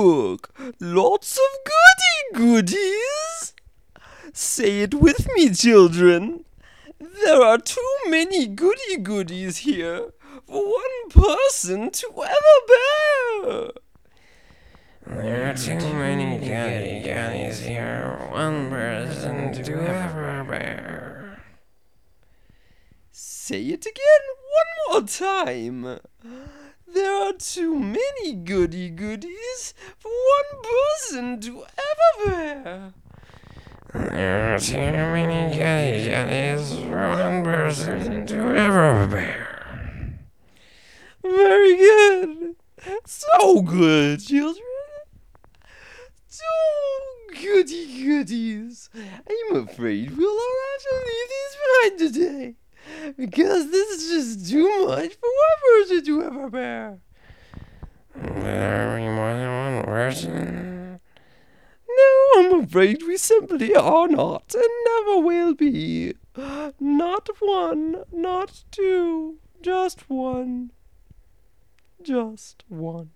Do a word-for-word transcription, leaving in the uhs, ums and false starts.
look, lots of goody goodies. Say it with me, children. There are too many goody goodies here for one person to ever bear. There are too many goody goodies here for one person to ever bear. Say it again one more time. There are too many goody goodies for one person to ever bear. There are too many goody goodies for one person to ever bear. Very good. So good, children. So goody goodies. I'm afraid we'll all have to leave these behind today, because this is just too much for one person to ever bear. Are we more than one person? No, I'm afraid we simply are not, and never will be. Not one, not two, just one. Just one.